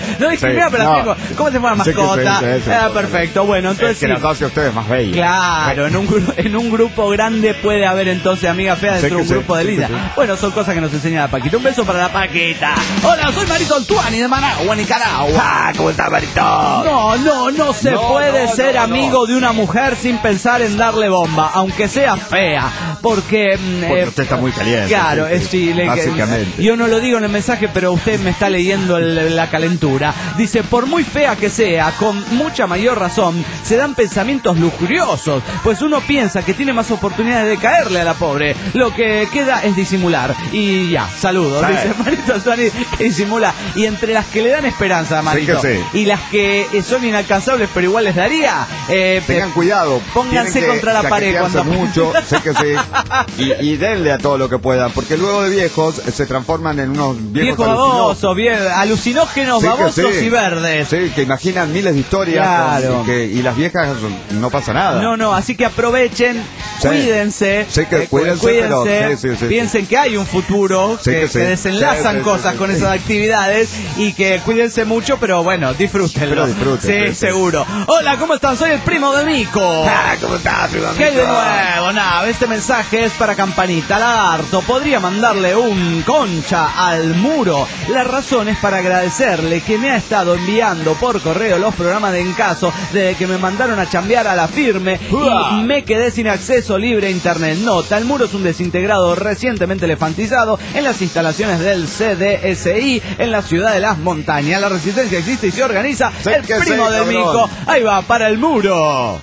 No discrimina, Sí, pero no. tengo. ¿Cómo se llama la Sí que mascota? sí, sí, sí. Ah, perfecto. Bueno, entonces Es que sí. las hace a ustedes más bellas. Claro, en un, gru- en un grupo grande puede haber entonces amiga fea Sí dentro de que un sí, grupo de sí que linda. sí. Bueno, son cosas que nos enseña la Paquita. Un beso para la Paquita. Hola, soy Marito Antuani de Managua, Nicaragua. Ah, ¿cómo está, Marito? No, no, no se No, puede no, ser no, amigo no. de una mujer sin pensar en darle bomba, aunque sea fea, porque... mm, Porque eh, usted está muy caliente. Claro, sí, es sí. sí, le- Básicamente. yo no lo digo en el mensaje, pero usted me está leyendo el- la calentura. Dice, por muy fea que sea, con mucha mayor razón, se dan pensamientos lujuriosos, pues uno piensa que tiene más oportunidades de caerle a la pobre. Lo que queda es disimular. Y ya, saludos. Sí. Dice Marito Antuani que disimula. Y entre las que le dan esperanza, Marito, que sí. y las que eh, son inalcanzables, pero igual les daría, eh, Tengan cuidado. Pónganse Tienen que contra la pared chaquetearse cuando... mucho, sé que sí. Y, y denle a todo lo que puedan, porque luego de viejos eh, se transforman en unos viejos Viejos babosos, bien, alucinógenos, Sí que babosos sí. y verdes. Sí, que imaginan miles de historias. Claro. con- y, que, y las viejas no pasa nada. No, no, así que aprovechen, Sí. cuídense, Sí que eh, cu- cuídense, pero- sí, sí, sí, piensen que hay un futuro, Sí que, que sí. que desenlazan Sí, sí, cosas sí, con sí. esas actividades y que cuídense mucho, pero bueno, disfrútenlo. Pero disfruten, Sí, sí, sí. seguro. Hola, ¿cómo están? Soy el primo de Mico. Ah, ¿cómo estás, primo ¿Qué hay de amigo? nuevo? Nada, este mensaje es para Campanita. Lagarto, podría mandarle un concha al muro. La razón es para agradecerle que me ha estado enviando por correo los programas de En Caso desde que me mandaron a chambear a la firme y me quedé sin acceso libre a internet. Nota, el muro es un desintegrado recientemente elefantizado en las instalaciones del C D S I en la ciudad de Las Montañas. La resistencia existe y se organiza. Sí El que primo sí, de cabrón. Mico, ahí va, para el muro.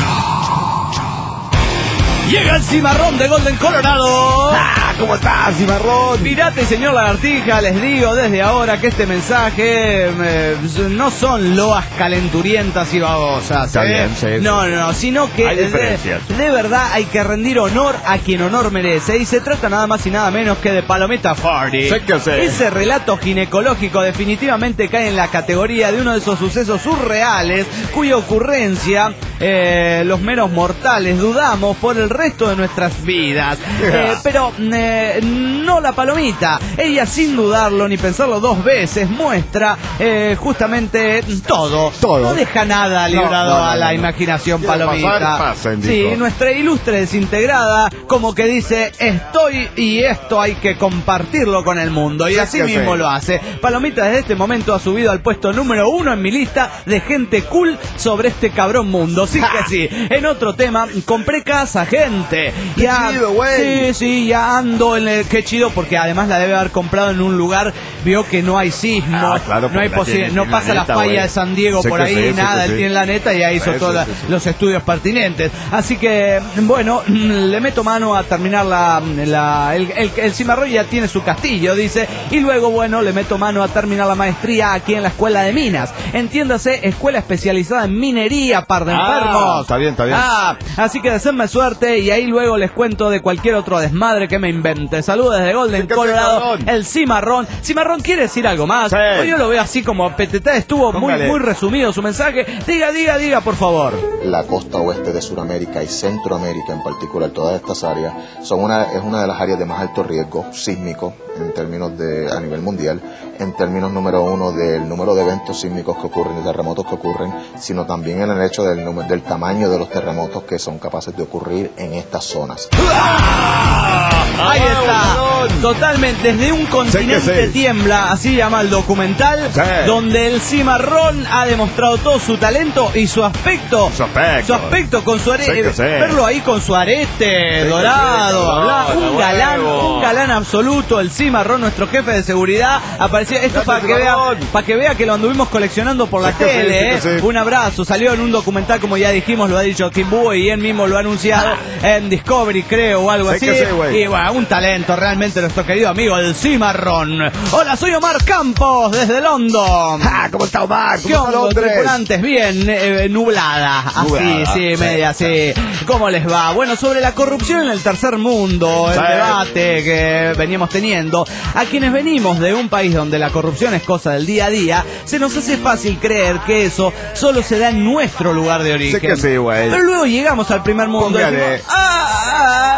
Llega el cimarrón de Golden Colorado. Ah, ¿cómo estás, cimarrón? Pirata y señor Lagartija, les digo desde ahora que este mensaje eh, no son loas calenturientas y babosas. Está ¿eh? bien, sí, sí. No, no, sino que Hay de, diferencias. de verdad hay que rendir honor a quien honor merece. Y se trata nada más y nada menos que de Palomita Fardy. Sí que sí. Ese relato ginecológico definitivamente cae en la categoría de uno de esos sucesos surreales cuya ocurrencia eh, los meros mortales dudamos por el resto de nuestras vidas. Eh, pero eh, no la Palomita. Ella sin dudarlo ni pensarlo dos veces muestra eh, justamente todo. Todo. No deja nada librado No, no, no, a la no. imaginación Quiere Palomita. pasar, pasa, sí, indico. nuestra ilustre desintegrada como que dice estoy y esto hay que compartirlo con el mundo. Y Sí así que mismo sí. lo hace. Palomita desde este momento ha subido al puesto número uno en mi lista de gente cool sobre este cabrón mundo. Sí que sí. En otro tema, compré casa, gente. Qué Ya, chido, güey. sí, sí, ya ando en el... Qué chido, porque además la debe haber comprado en un lugar, vio que no hay sismo, Ah, claro, no hay porque la posibilidad, tiene- no tiene la pasa la neta, falla güey. de San Diego Sé por que ahí, sí, sé nada, que él sí. tiene la neta y ahí hizo Eso, todos sí, sí. los estudios pertinentes. Así que, bueno, le meto mano a terminar la... la el, el, el cimarrón ya tiene su castillo, dice, y luego, bueno, le meto mano a terminar la maestría aquí en la Escuela de Minas. Entiéndase, escuela especializada en minería, par de Ah, enfermos. está bien, está bien. Ah, así que deseenme suerte y ahí luego les cuento de cualquier otro desmadre que me invente. Saludos desde Golden, Sí que sí, Colorado, cabrón. el cimarrón. Cimarrón, ¿quiere decir algo más? Sí. O yo lo veo así como P T T, estuvo muy, Póngale. muy resumido su mensaje. Diga, diga, diga, por favor. La costa oeste de Sudamérica y Centroamérica en particular, todas estas áreas, son una, es una de las áreas de más alto riesgo sísmico en términos de a nivel mundial, en términos número uno del número de eventos sísmicos que ocurren, de terremotos que ocurren, sino también en el hecho del, número- del tamaño de los terremotos que son capaces de ocurrir en estas zonas. Ahí está, totalmente, desde un continente sí. tiembla, así llama el documental, Sí. donde el cimarrón ha demostrado todo su talento y su aspecto, Su aspecto. su aspecto con su arete, Sí que sí. verlo ahí con su arete Sí, dorado, sí, sí, habla- cabrón, un a galán, huevo. un galán absoluto, el cimarrón, nuestro jefe de seguridad, aparecía, esto Gracias, para que vea, cimarrón. para que vea que lo anduvimos coleccionando por la Sí que sí, tele, sí que eh. sí. Un abrazo, salió en un documental como ya dijimos, lo ha dicho Kim Boo y él mismo lo ha anunciado en Discovery creo o algo Sí así. que sí, güey. Y bueno, un talento realmente nuestro querido amigo el cimarrón. Hola, soy Omar Campos desde London. Ah, ¿cómo está Omar? ¿Qué ¿Cómo está onda, Londres? tripulantes? Bien, eh, nublada, así, Nublada, sí, sí, media, así. ¿Cómo les va? Bueno, sobre la corrupción en el tercer mundo, el Sí. debate que veníamos teniendo, a quienes venimos de un país donde la corrupción es cosa del día a día, se nos hace fácil creer que eso solo se da en nuestro lugar de origen. Sí que sí, güey. Pero luego llegamos al primer mundo y Póngale. decimos, ah, ah,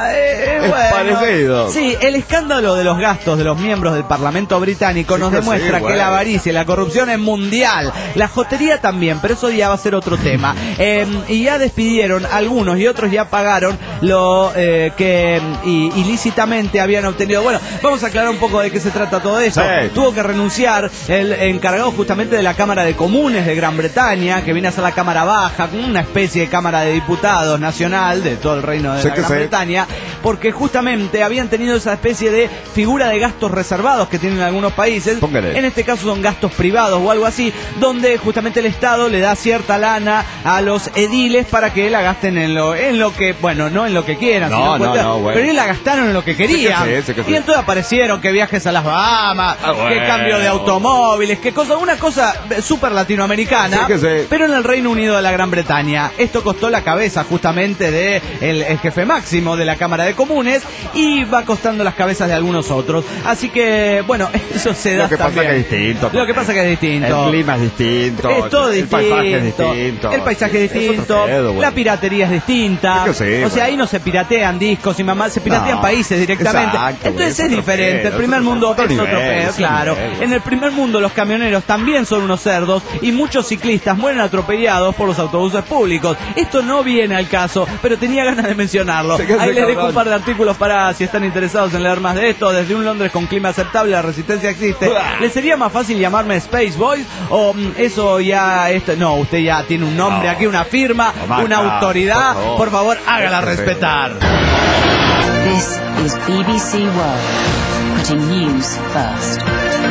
eh, Es bueno, parecido. Sí, el escándalo de los gastos de los miembros del Parlamento británico Sí nos que demuestra sí, que la bueno. avaricia y la corrupción es mundial. La jotería también, pero eso ya va a ser otro tema. Eh, y ya despidieron algunos y otros ya pagaron lo eh, que y, ilícitamente habían obtenido. Bueno, vamos a aclarar un poco de qué se trata todo eso. Sí. Tuvo que renunciar el encargado justamente de la Cámara de Comunes de Gran Bretaña, que viene a ser la Cámara Baja, una especie de Cámara de Diputados nacional de todo el reino de Sí la que Gran sí. Bretaña, porque justamente habían tenido esa especie de figura de gastos reservados que tienen algunos países. Póngale. En este caso son gastos privados o algo así, donde justamente el Estado le da cierta lana a los ediles para que la gasten en lo en lo que, bueno, no en lo que quieran, No, sino en no, cuestión- no, bueno. pero ellos la gastaron en lo que querían. Sí que sí, sí que sí. Y entonces aparecieron que viajes a las Bahamas, Ah, que bueno. cambio de automóviles, que cosa, una cosa súper latinoamericana, Sí que sí. pero en el Reino Unido de la Gran Bretaña. Esto costó la cabeza justamente de el, el jefe máximo de la Cámara de Comunes y va costando las cabezas de algunos otros. Así que, bueno, eso se da Lo que pasa también. que es distinto. Lo que pasa que es distinto. El clima es distinto. Es todo el distinto. paisaje es distinto. El paisaje es Es distinto. otro pedo, güey. La piratería es distinta. Sí que sí, o sea, güey. ahí no se piratean discos y mamá, se piratean No, países directamente. exacto, güey, Entonces es es otro diferente. pedo, El primer es otro- mundo otro es otro nivel, pedo, es claro. otro nivel. En el primer mundo los camioneros también son unos cerdos y muchos ciclistas mueren atropellados por los autobuses públicos. Esto no viene al caso, pero tenía ganas de mencionarlo. Sí que sí, Ahí les dejo cabrón. un par de artículos para si están interesados en leer más de esto. Desde un Londres con clima aceptable, la resistencia existe. ¿Les sería más fácil llamarme Space Boy? O mm, eso ya, esto, no, usted ya tiene un nombre No. aquí, una firma, No, Marta, una autoridad. por favor. Por favor, hágala Este- respetar. This is B B C World, putting news first.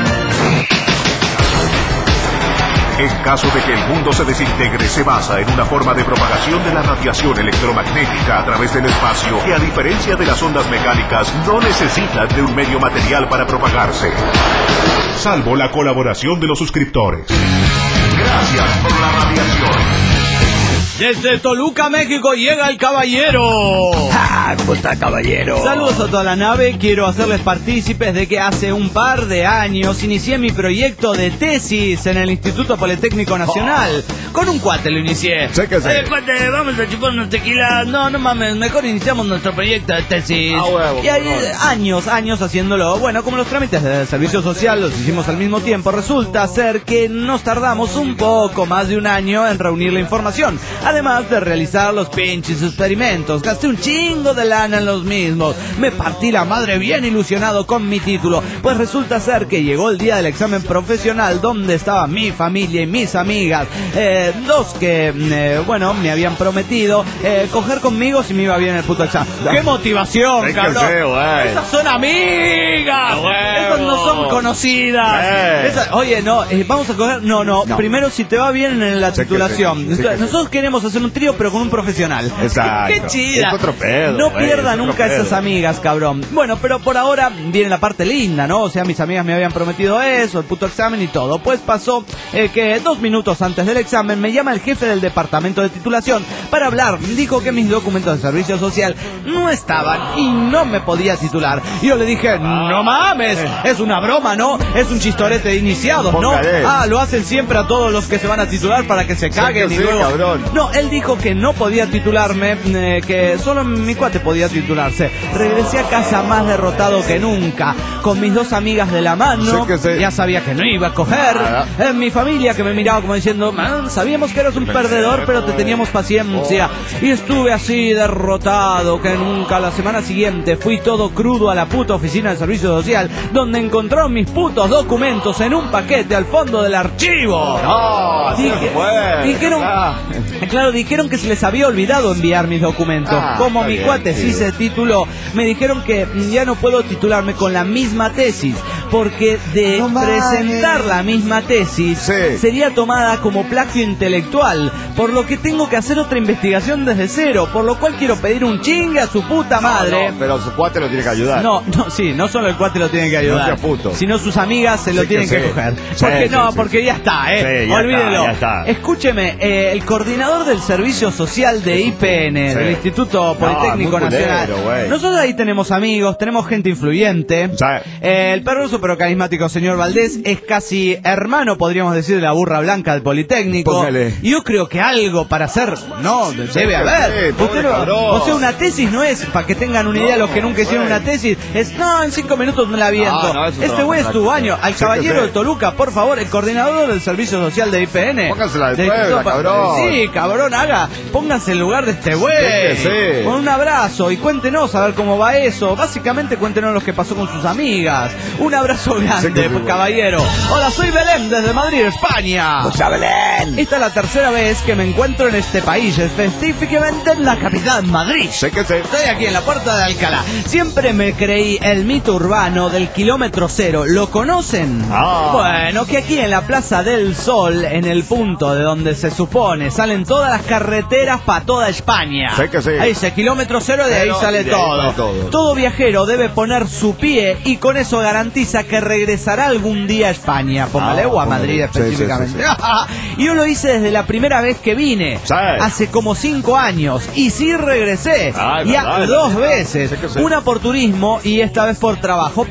En caso de que el mundo se desintegre, se basa en una forma de propagación de la radiación electromagnética a través del espacio que, a diferencia de las ondas mecánicas, no necesitan de un medio material para propagarse. Salvo la colaboración de los suscriptores. Gracias por la radiación. Desde Toluca, México, llega el caballero. Ah, ¿cómo está, caballero? Saludos a toda la nave. Quiero hacerles partícipes de que hace un par de años inicié mi proyecto de tesis en el Instituto Politécnico Nacional. Con un cuate lo inicié. Sí que sí. Oye, cuate, vamos a chupar unos tequilas. No, no mames, mejor iniciamos nuestro proyecto de tesis. Ah, huevo, y hay huevo. años, años haciéndolo. Bueno, como los trámites de servicio social los hicimos al mismo tiempo, resulta ser que nos tardamos un poco más de un año en reunir la información. Además de realizar los pinches experimentos, gasté un chingo de lana en los mismos. Me partí la madre bien ilusionado con mi título, pues resulta ser que llegó el día del examen profesional donde estaba mi familia y mis amigas, eh, dos que, eh, bueno, me habían prometido eh, coger conmigo si me iba bien el puto examen. ¡Qué motivación, Es que cabrón! sí, güey. ¡Esas son amigas! ¡Esas no son conocidas! Eh. Esas- oye, no, eh, vamos a coger... No, no, No. primero si te va bien en la Sí que titulación. sí, sí que sí. Nosotros queremos hacer un trío, pero con un profesional. Exacto. ¡Qué chida! Es otro pedo, No güey, pierda es otro nunca pedo. esas amigas, cabrón. Bueno, pero por ahora viene la parte linda, ¿no? O sea, mis amigas me habían prometido eso, el puto examen y todo. Pues pasó eh, que dos minutos antes del examen me llama el jefe del departamento de titulación para hablar. Dijo que mis documentos de servicio social no estaban y no me podía titular. Y yo le dije, no mames, es una broma, ¿no? Es un chistorete de iniciados, ¿no? Póngale. Ah, lo hacen siempre a todos los que se van a titular para que se caguen que y sí, luego... cabrón. No, él dijo que no podía titularme, eh, que solo mi cuate podía titularse. Regresé a casa más derrotado que nunca, con mis dos amigas de la mano. Sí que sí. Ya sabía que no iba a coger. Nada. Eh, mi familia que me miraba como diciendo, "Man, sabíamos que eras un perdedor, pero te teníamos paciencia". Y estuve así derrotado que nunca. La semana siguiente fui todo crudo a la puta oficina de servicio social, donde encontraron mis putos documentos en un paquete al fondo del archivo. No, así no se puede. dijeron, Ah. claro, dijeron que se les había olvidado enviar mis documentos. Ah, Como está mi bien, cuate sí sí. se tituló, me dijeron que ya no puedo titularme con la misma tesis, porque de No mames. presentar la misma tesis Sí. sería tomada como plagio intelectual, por lo que tengo que hacer otra investigación desde cero, por lo cual quiero pedir un chingue a su puta madre. No, pero su cuate lo tiene que ayudar. No, no, sí, no solo el cuate lo tiene que ayudar, No sea puto. sino sus amigas se lo Sí tienen que que, sí. coger. Sí, Porque sí, no, sí, porque ya está, eh. Sí, ya Olvídelo. está, ya está. Escúcheme, eh, el coordinador del Servicio Social de I P N, Sí. del Instituto Politécnico muy culero, Nacional. güey. Nosotros ahí tenemos amigos, tenemos gente influyente. Sí. Eh, el perverso talentoso pero carismático señor Valdés. Es casi hermano, podríamos decir, de la burra blanca del Politécnico. Póngale. Y yo creo que algo para hacer, no, debe haber. sí, Usted no- o sea, una tesis no es, para que tengan una idea los que nunca hicieron una tesis, es, no, en cinco minutos me la aviento. No, no, eso este no, güey es tu práctico. baño. Al Sí, caballero que de sí. Toluca, por favor, el coordinador del servicio social de I P N. Póngasela de De- Puebla, pa- cabrón. Sí, cabrón, haga. Pónganse en lugar de este güey. Sí, que sí. Con un abrazo y cuéntenos a ver cómo va eso. Básicamente cuéntenos lo que pasó con sus amigas. Un abrazo grande, Sí, que sí, caballero. Hola, soy Belén desde Madrid, España. ¡O sea, Belén! Esta es la tercera vez que me encuentro en este país, específicamente en la capital, Madrid. Sé que sé. Estoy aquí en la puerta de Alcalá. Siempre me creí el mito urbano del kilómetro cero. ¿Lo conocen? Ah. Bueno, que aquí en la Plaza del Sol, en el punto de donde se supone salen todas las carreteras para toda España. Sé que sí. Ahí dice kilómetro cero, de ahí Cero, sale y de ahí todo. sale todo. Todo viajero debe poner su pie y con eso garantiza que regresará algún día a España. Póngale, Ah, o a póngale. Madrid Sí, sí, específicamente. sí, Y yo lo hice desde la primera vez que vine. Sí. Hace como cinco años. Y sí regresé. Ay, ya verdad, dos verdad. veces. Sí que sí. Una por turismo y esta vez por trabajo.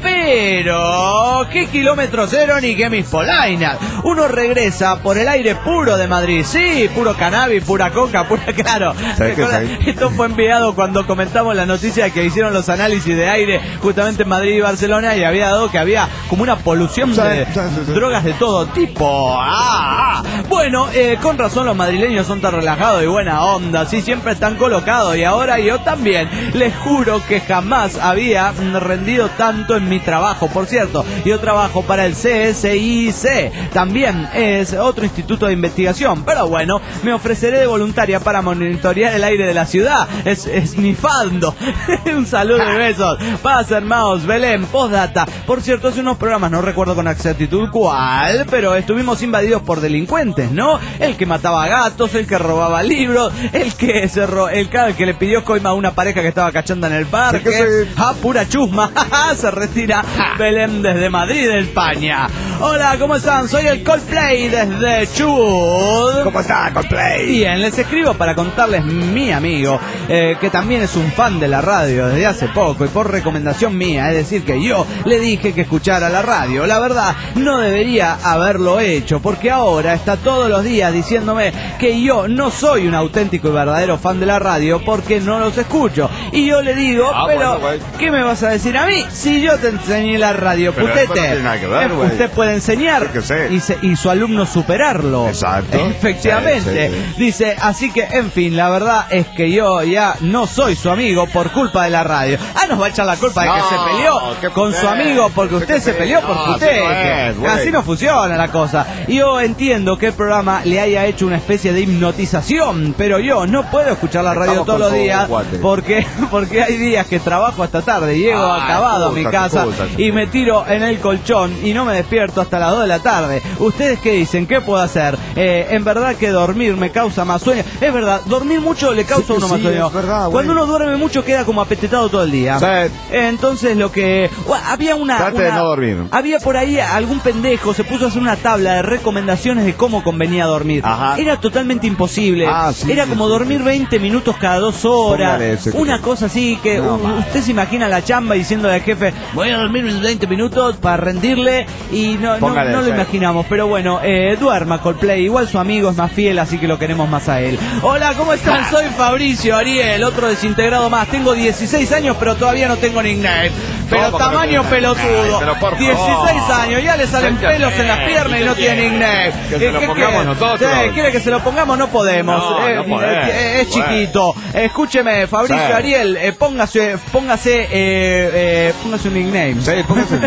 Pero, ¿qué kilómetro cero ni qué mis polainas? Uno regresa por el aire puro de Madrid. Sí, puro cannabis, pura coca, pura claro. Sí que Recuerda, sí. esto fue enviado cuando comentamos la noticia de que hicieron los análisis de aire justamente en Madrid y Barcelona y había dado que había como una polución Sí, de sí, sí, sí. drogas de todo tipo. Ah, ah. Bueno, eh, con razón los madrileños son tan relajados y buena onda, sí, siempre están colocados y ahora yo también. Les juro que jamás había mm, rendido tanto en mi trabajo. Por cierto, yo trabajo para el C S I C, también es otro instituto de investigación, pero bueno, me ofreceré de voluntaria para monitorear el aire de la ciudad, es esnifando. Un saludo y besos. Paz, hermanos, Belén, postdata. Por cierto, hace unos programas, no recuerdo con exactitud cuál, pero estuvimos invadidos por delincuentes, ¿no? El que mataba gatos, el que robaba libros, el que se ro el, el que le pidió coima a una pareja que estaba cachando en el parque. Sí que sí. Ah, pura chusma. Se retira Belén desde Madrid, España. Hola, ¿cómo están? Soy el Coldplay desde Chubut. ¿Cómo está, Coldplay? Bien, les escribo para contarles mi amigo, eh, que también es un fan de la radio desde hace poco y por recomendación mía, es decir, que yo le dije que escuchara la radio. La verdad, no debería haberlo hecho, porque ahora está todos los días diciéndome que yo no soy un auténtico y verdadero fan de la radio porque no los escucho. Y yo le digo, Ah, pero, bueno, güey. ¿qué me vas a decir a mí? Si yo te enseñé la radio, Pero putete. eso no tiene nada que ver, Eh, güey. usted puede enseñar Sí que sé. y, se- y su alumno superarlo. Exacto. Efectivamente. Sí, sí, sí. Dice, así que, en fin, la verdad es que yo ya no soy su amigo por culpa de la radio. Ah, nos va a echar la culpa de que No, se peleó qué con su puté. amigo porque Sí usted que se sí. peleó por No, su así no es, güey. Así no funciona la cosa. Yo entiendo que el programa le haya hecho una especie de hipnotización, pero yo no puedo escuchar la radio Estamos todos con los todo, días guate. porque, porque hay días que trabajo hasta tarde, llego Ah, acabado a mi excusa, casa excusa, y excusa. me tiro en el colchón y no me despierto hasta las dos de la tarde. ¿Ustedes qué dicen? ¿Qué puedo hacer? Eh, en verdad que dormir me causa más sueño. Es verdad, dormir mucho le causa Sí a que uno más sí, sueño. es verdad, güey. Cuando uno duerme mucho queda como apetetado todo el día. Sí. Entonces lo que... Bueno, había una... Trate de una- no dormir. Había por ahí algún pendejo, se puso a hacer una tabla de recomendaciones de cómo convenía dormir. Ajá. Era totalmente imposible. Ah, sí, Era sí, como sí, dormir sí. veinte minutos cada dos horas. Póngale ese. Una cosa así que No, u- vale. usted se imagina la chamba diciéndole al jefe, voy a dormir veinte minutos para rendirle y no, no, Póngale no lo ese. imaginamos. Pero bueno, eh, duerma Coldplay. Igual su amigo es más fiel, así que lo queremos más a él. Hola, ¿cómo están? Soy Fabricio Ariel, otro desintegrado más. Tengo dieciséis años, pero todavía no tengo nickname. Pero ¿Cómo que no tamaño tiene pelotudo. nickname? Pero por favor. dieciséis años, ya le salen ¿Qué pelos tiene? en las piernas y no ¿Qué tiene tiene? nickname. Que se ¿Qué- lo qué pongamos quiere? nosotros. Sí, ¿quiere que se lo pongamos? No podemos. No, Eh, no podemos. eh, es Bueno. chiquito. Escúcheme, Fabricio Sí. Ariel, eh, póngase, póngase, eh, eh, póngase un nickname. Sí, póngase.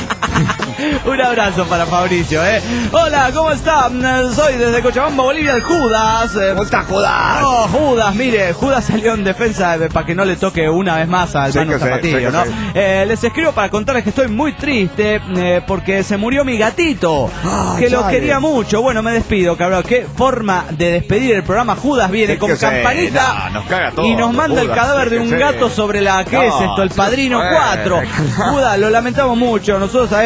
Un abrazo para Fabricio, ¿eh? Hola, ¿cómo está? Mm, Soy desde Cochabamba, Bolivia, el Judas. Eh, ¿Cómo está, Judas? Oh, Judas, mire, Judas salió en defensa eh, para que no le toque una vez más al Sí Manu que sí, Zapatillo, sí que ¿no? sí. Eh, les escribo para contarles que estoy muy triste eh, porque se murió mi gatito, Ah, que lo chale. quería mucho. Bueno, me despido, cabrón. Qué forma de despedir el programa. Judas viene Sí con que sí. campanita No, nos caga todo, y nos manda el Judas, cadáver sí de que un sí. gato sobre la... ¿Qué No, es esto? El sí, Padrino bueno. cuatro. Judas, lo lamentamos mucho. Nosotros sabemos Sí, lo que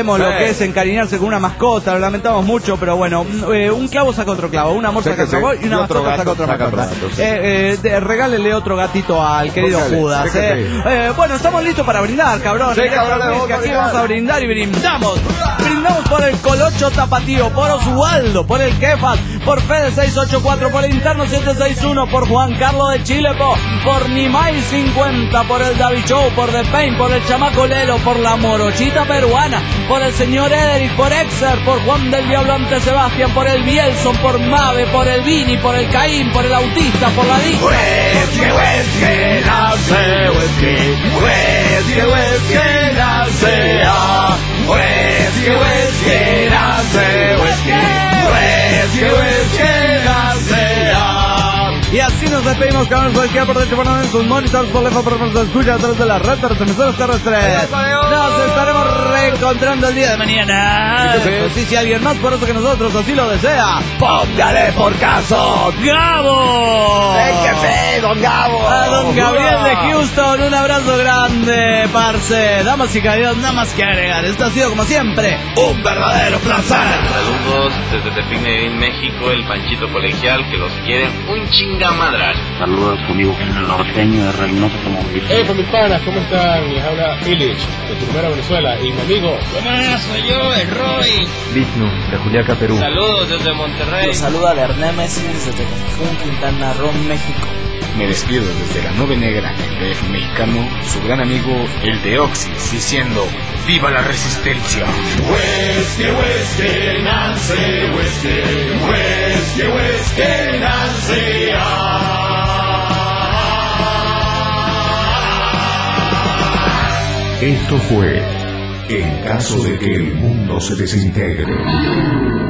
que es encariñarse con una mascota, lo lamentamos mucho, pero bueno, eh, un clavo saca otro clavo, un amor Sí, saca que otro sí. clavo y una Y otro mascota gato saca otra saca mascota. otro gato, sí. Eh, eh, de- regálele otro gatito al querido Póngale, Judas. sí que eh. sí. Eh, bueno, estamos listos para brindar, cabrón. Sí, cabrón, que aquí vamos a vamos a brindar y brindamos. Brindamos por el Colocho Tapatío, por Oswaldo, por el Kefas, por Fede seiscientos ochenta y cuatro, por el Interno setecientos sesenta y uno, por Juan Carlos de Chile, po, por Nimai cincuenta, por el David Show, por The Pain, por el Chamaco Lelo, por la Morochita Peruana, por el señor Ederic, por Exer, por Juan del Diablo ante Sebastián, por el Bielson, por Mave, por el Vini, por el Caín, por el Autista, por la Dicta. Whisky, whisky, nace whisky, whisky, whisky, nace ah. Whisky, whisky, nace whisky, whisky, whisky, nace ah. Y así nos despedimos, cabrón, cualquiera por derecho, por en sus monitores, por lejos, por nos escucha a través de la red de las emisoras terrestres. Nos estaremos reencontrando el día de mañana. Eso sí, si alguien más por eso que nosotros así lo desea, póngale por caso, Gabo. ¡Véngase, don Gabo! A don Gabriel de Houston, un abrazo grande, parce. Damas y caballeros, nada más que agregar. Esto ha sido, como siempre, un verdadero placer. Saludos desde Tepín, México, el Panchito Colegial, que los quiere un chingamadral. Saludos conmigo, el norteño de Reynosa Automotriz. Hey, mis panas, ¿cómo están? Les habla Illich, de Primera Venezuela, y mi amigo... Buenas, soy yo, el Roy. Vishnu, de Juliaca, Perú. Saludos desde Monterrey. Los saluda de Némesis desde Cancún, Quintana Roo, México. Me despido desde la Nube Negra, el D F mexicano, su gran amigo, el de Oxys, diciendo ¡viva la resistencia! Whisky, whisky, Nancy, whisky, whisky, whisky, Nancy, ah. Esto fue En caso de que el mundo se desintegre.